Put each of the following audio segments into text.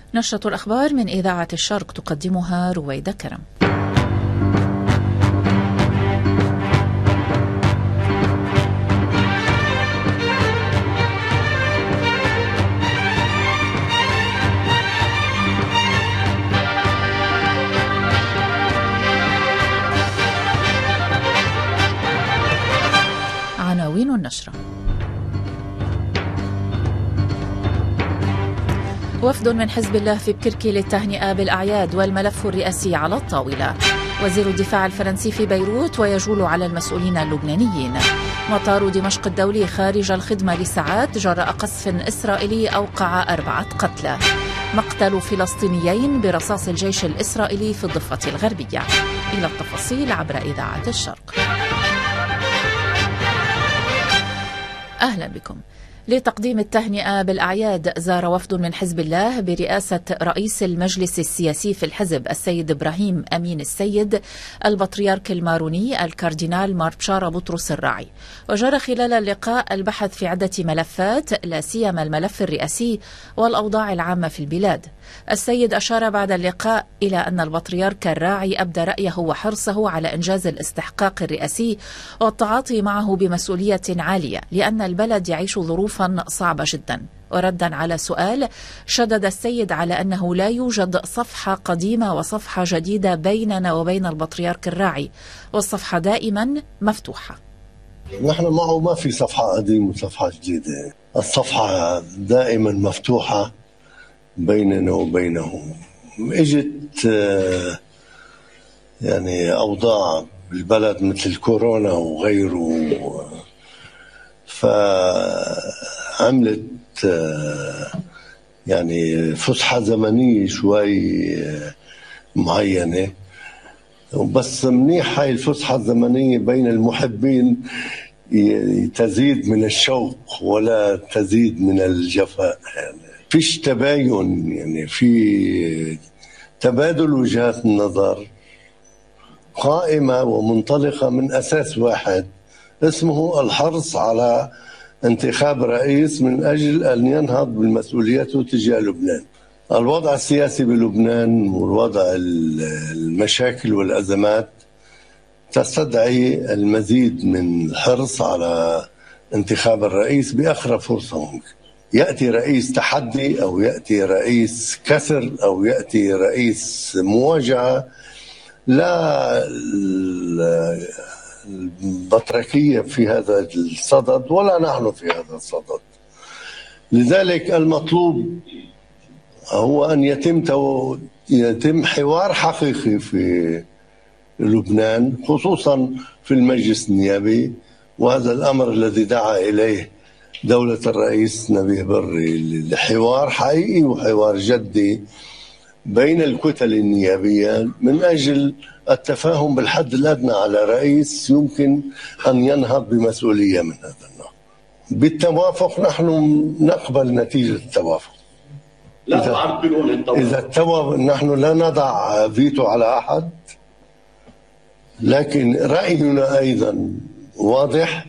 نشرة الأخبار من إذاعة الشرق تقدمها رويدة كرم. عناوين النشرة: وفد من حزب الله في بكركي للتهنئة بالأعياد والملف الرئاسي على الطاولة. وزير الدفاع الفرنسي في بيروت ويجول على المسؤولين اللبنانيين. مطار دمشق الدولي خارج الخدمة لساعات جراء قصف إسرائيلي أوقع 4 قتلى. مقتل فلسطينيين برصاص الجيش الإسرائيلي في الضفة الغربية. إلى التفاصيل عبر إذاعة الشرق. أهلا بكم. لتقديم التهنئة بالأعياد زار وفد من حزب الله برئاسة رئيس المجلس السياسي في الحزب السيد إبراهيم أمين السيد البطريرك الماروني الكاردينال ماربشارا بطرس الراعي. وجرى خلال اللقاء البحث في عدة ملفات لا سيما الملف الرئاسي والأوضاع العامة في البلاد. السيد أشار بعد اللقاء إلى أن البطريرك الراعي أبدى رأيه وحرصه على إنجاز الاستحقاق الرئاسي والتعاطي معه بمسؤولية عالية لأن البلد يعيش ظروفا صعبة جدا. وردا على سؤال شدد السيد على أنه لا يوجد صفحة قديمة وصفحة جديدة بيننا وبين البطريرك الراعي، والصفحة دائما مفتوحة. نحن معه ما في صفحة قديمة وصفحة جديدة، الصفحة دائما مفتوحة بيننا وبينه. اجت يعني أوضاع بالبلد مثل الكورونا وغيره، فعملت يعني فسحة زمنية شوي معينة، بس منيح هاي الفسحة الزمنية بين المحبين تزيد من الشوق ولا تزيد من الجفاء. يعني فيش تباين، يعني في تبادل وجهات النظر قائمة ومنطلقة من أساس واحد اسمه الحرص على انتخاب رئيس من أجل أن ينهض بالمسؤوليات تجاه لبنان. الوضع السياسي بلبنان والوضع المشاكل والأزمات تستدعي المزيد من الحرص على انتخاب الرئيس بأقرب فرصة ممكن. يأتي رئيس تحدي أو يأتي رئيس كسر أو يأتي رئيس مواجهة، لا البطريركية في هذا الصدد ولا نحن في هذا الصدد. لذلك المطلوب هو أن يتم حوار حقيقي في لبنان، خصوصا في المجلس النيابي، وهذا الأمر الذي دعا إليه دولة الرئيس نبيه بري لحوار حقيقي وحوار جدي بين الكتل النيابية من أجل التفاهم بالحد الأدنى على رئيس يمكن أن ينهض بمسؤولية من هذا النوع. بالتوافق نحن نقبل نتيجة التوافق. إذا التوافق نحن لا نضع فيتو على أحد، لكن رأينا أيضا واضح،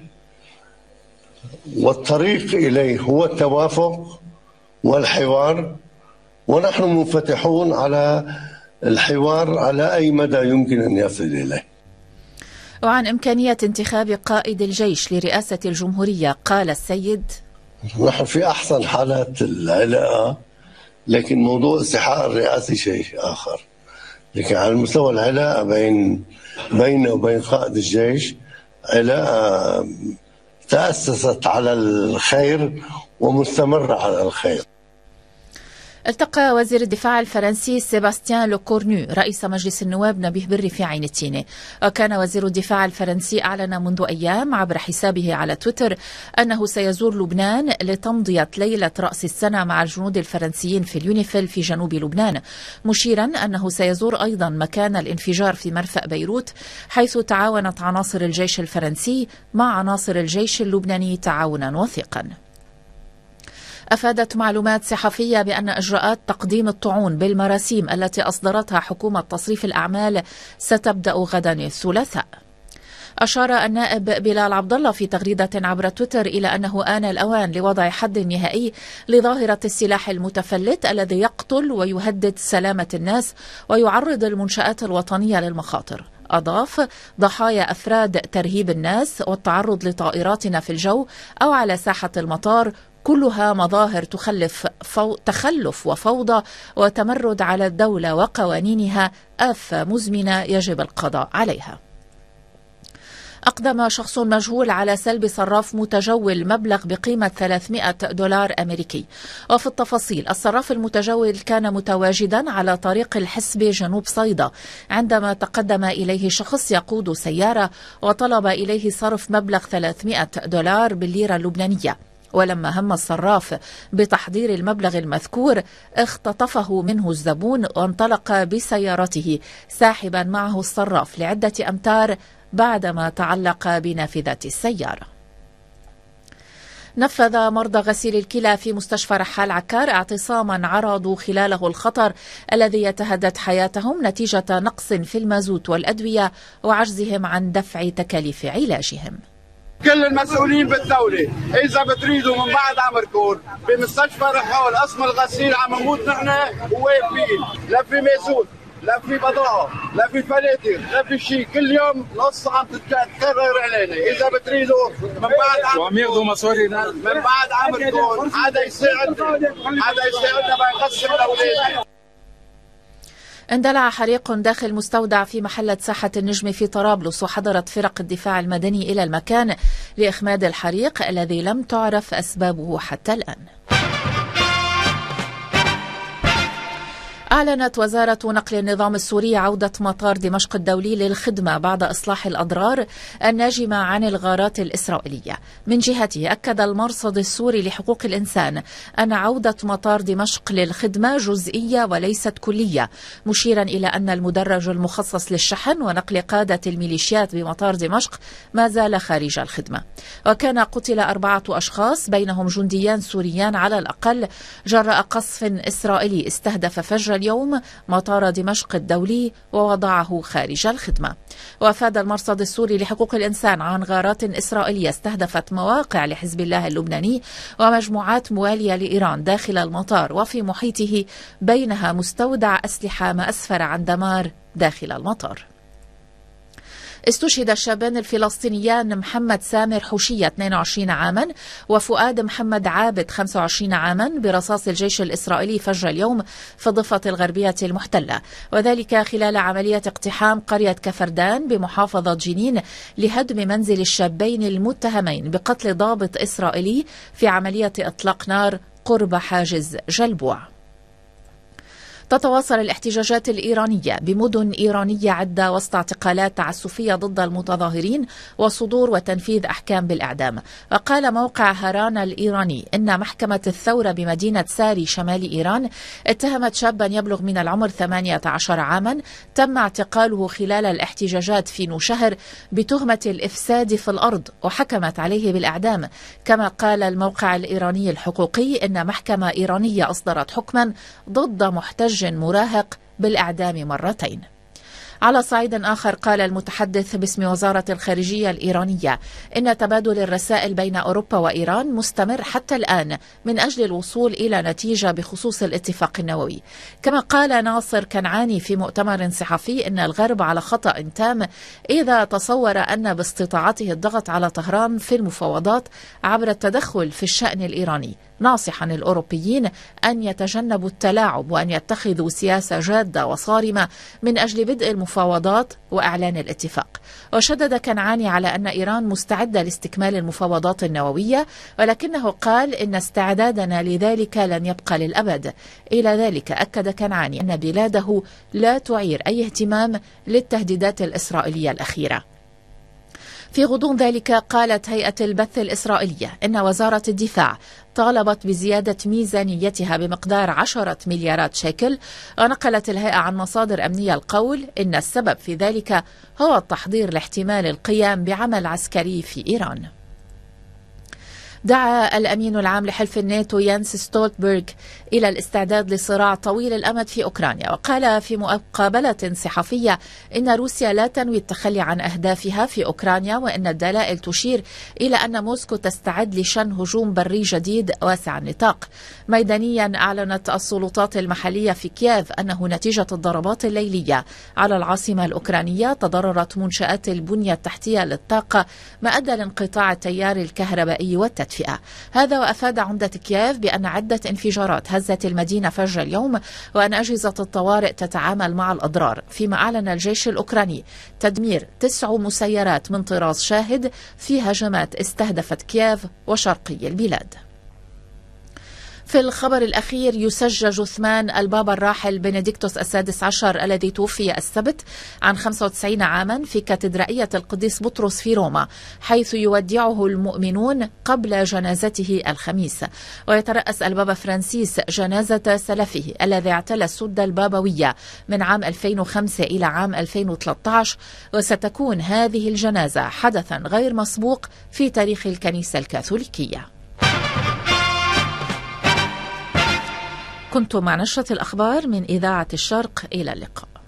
والطريق إليه هو التوافق والحوار، ونحن منفتحون على الحوار على أي مدى يمكن أن يصل إليه. وعن إمكانية انتخاب قائد الجيش لرئاسة الجمهورية قال السيد: نحن في أحسن حالات العلاقة، لكن موضوع استحقاق الرئاسة شيء آخر. لكن على المستوى العلاقة بينه وبين قائد الجيش علاقة تأسست على الخير ومستمرة على الخير. التقى وزير الدفاع الفرنسي سيباستيان لوكورنو رئيس مجلس النواب نبيه بري في عين التينة. وكان وزير الدفاع الفرنسي أعلن منذ أيام عبر حسابه على تويتر أنه سيزور لبنان لتمضية ليلة رأس السنة مع الجنود الفرنسيين في اليونيفيل في جنوب لبنان، مشيرا أنه سيزور أيضا مكان الانفجار في مرفأ بيروت، حيث تعاونت عناصر الجيش الفرنسي مع عناصر الجيش اللبناني تعاونا وثيقا. أفادت معلومات صحفية بأن إجراءات تقديم الطعون بالمراسيم التي أصدرتها حكومة تصريف الأعمال ستبدأ غدا الثلاثاء. أشار النائب بلال عبد الله في تغريدة عبر تويتر إلى أنه آن الأوان لوضع حد نهائي لظاهرة السلاح المتفلت الذي يقتل ويهدد سلامة الناس ويعرض المنشآت الوطنية للمخاطر. أضاف: ضحايا أفراد ترهيب الناس والتعرض لطائراتنا في الجو أو على ساحة المطار كلها مظاهر تخلف وفوضى وتمرد على الدولة وقوانينها، آفة مزمنة يجب القضاء عليها. أقدم شخص مجهول على سلب صراف متجول مبلغ بقيمة $300 أمريكي. وفي التفاصيل: الصراف المتجول كان متواجدا على طريق الحسبة جنوب صيدا عندما تقدم إليه شخص يقود سيارة وطلب إليه صرف مبلغ $300 بالليرة اللبنانية. ولما هم الصراف بتحضير المبلغ المذكور اختطفه منه الزبون وانطلق بسيارته ساحبا معه الصراف لعدة أمتار بعدما تعلق بنافذة السيارة. نفذ مرضى غسيل الكلى في مستشفى رحال عكار اعتصاما عرضوا خلاله الخطر الذي يتهدد حياتهم نتيجة نقص في المازوت والأدوية وعجزهم عن دفع تكاليف علاجهم. كل المسؤولين بالدولة إذا بتريدوا من بعد عمركم بمستشفى رحال قسم الغسيل عم نموت نحن وواقفين، لا في مازوت لا في بضاعة لا في فلاتر لا في شيء، كل يوم القصة عم تتكرر علينا. إذا بتريدوا من بعد وعم ياخذوا مصاري من بعد عمركم حدا يساعدنا بنغسل الأولاد. اندلع حريق داخل مستودع في محلة ساحة النجم في طرابلس، وحضرت فرق الدفاع المدني إلى المكان لإخماد الحريق الذي لم تعرف أسبابه حتى الآن. أعلنت وزارة نقل النظام السوري عودة مطار دمشق الدولي للخدمة بعد إصلاح الأضرار الناجمة عن الغارات الإسرائيلية. من جهته أكد المرصد السوري لحقوق الإنسان أن عودة مطار دمشق للخدمة جزئية وليست كلية، مشيرا إلى أن المدرج المخصص للشحن ونقل قادة الميليشيات بمطار دمشق ما زال خارج الخدمة. وكان قتل 4 أشخاص بينهم جنديان سوريان على الأقل جراء قصف إسرائيلي استهدف فجر اليوم مطار دمشق الدولي ووضعه خارج الخدمة. وأفاد المرصد السوري لحقوق الإنسان عن غارات إسرائيلية استهدفت مواقع لحزب الله اللبناني ومجموعات موالية لإيران داخل المطار وفي محيطه، بينها مستودع أسلحة، ما أسفر عن دمار داخل المطار. استشهد الشابان الفلسطينيان محمد سامر حوشية 22 عاما وفؤاد محمد عابد 25 عاما برصاص الجيش الإسرائيلي فجر اليوم في الضفة الغربية المحتلة، وذلك خلال عملية اقتحام قرية كفردان بمحافظة جنين لهدم منزل الشابين المتهمين بقتل ضابط إسرائيلي في عملية إطلاق نار قرب حاجز جلبوع. تتواصل الاحتجاجات الإيرانية بمدن إيرانية عدة وسط اعتقالات تعسفية ضد المتظاهرين وصدور وتنفيذ أحكام بالإعدام. وقال موقع هارانا الإيراني إن محكمة الثورة بمدينة ساري شمال إيران اتهمت شابا يبلغ من العمر 18 عاما تم اعتقاله خلال الاحتجاجات في نوشهر بتهمة الإفساد في الأرض وحكمت عليه بالإعدام. كما قال الموقع الإيراني الحقوقي إن محكمة إيرانية أصدرت حكما ضد محتج مراهق بالإعدام مرتين. على صعيد آخر قال المتحدث باسم وزارة الخارجية الإيرانية إن تبادل الرسائل بين أوروبا وإيران مستمر حتى الآن من أجل الوصول إلى نتيجة بخصوص الاتفاق النووي. كما قال ناصر كنعاني في مؤتمر صحفي إن الغرب على خطأ تام إذا تصور أن باستطاعته الضغط على طهران في المفاوضات عبر التدخل في الشأن الإيراني، ناصحا الأوروبيين أن يتجنبوا التلاعب وأن يتخذوا سياسة جادة وصارمة من أجل بدء المفاوضات وإعلان الاتفاق. وشدد كنعاني على أن إيران مستعدة لاستكمال المفاوضات النووية، ولكنه قال إن استعدادنا لذلك لن يبقى للأبد. إلى ذلك أكد كنعاني أن بلاده لا تعير أي اهتمام للتهديدات الإسرائيلية الأخيرة. في غضون ذلك قالت هيئة البث الإسرائيلية إن وزارة الدفاع طالبت بزيادة ميزانيتها بمقدار 10 مليارات شيكل، ونقلت الهيئة عن مصادر أمنية القول إن السبب في ذلك هو التحضير لاحتمال القيام بعمل عسكري في إيران. دعا الأمين العام لحلف الناتو يانس ستولتنبرغ إلى الاستعداد لصراع طويل الأمد في أوكرانيا، وقال في مقابلة صحفية إن روسيا لا تنوي التخلي عن أهدافها في أوكرانيا، وإن الدلائل تشير إلى أن موسكو تستعد لشن هجوم بري جديد واسع النطاق. ميدانيا أعلنت السلطات المحلية في كييف أنه نتيجة الضربات الليلية على العاصمة الأوكرانية تضررت منشآت البنية التحتية للطاقة، ما أدى لانقطاع التيار الكهربائي والتدفئة. هذا وأفاد عمدة كييف بأن عدة انفجارات هزت المدينة فجر اليوم، وأن أجهزة الطوارئ تتعامل مع الأضرار، فيما أعلن الجيش الأوكراني تدمير 9 مسيرات من طراز شاهد في هجمات استهدفت كييف وشرقي البلاد. في الخبر الأخير، يسجل جثمان البابا الراحل بنديكتوس السادس عشر الذي توفي السبت عن 95 عاما في كاتدرائية القديس بطرس في روما، حيث يودعه المؤمنون قبل جنازته الخميس. ويترأس البابا فرانسيس جنازة سلفه الذي اعتلى السدة البابوية من عام 2005 إلى عام 2013، وستكون هذه الجنازة حدثا غير مسبوق في تاريخ الكنيسة الكاثوليكية. كنتم مع نشرة الأخبار من إذاعة الشرق، إلى اللقاء.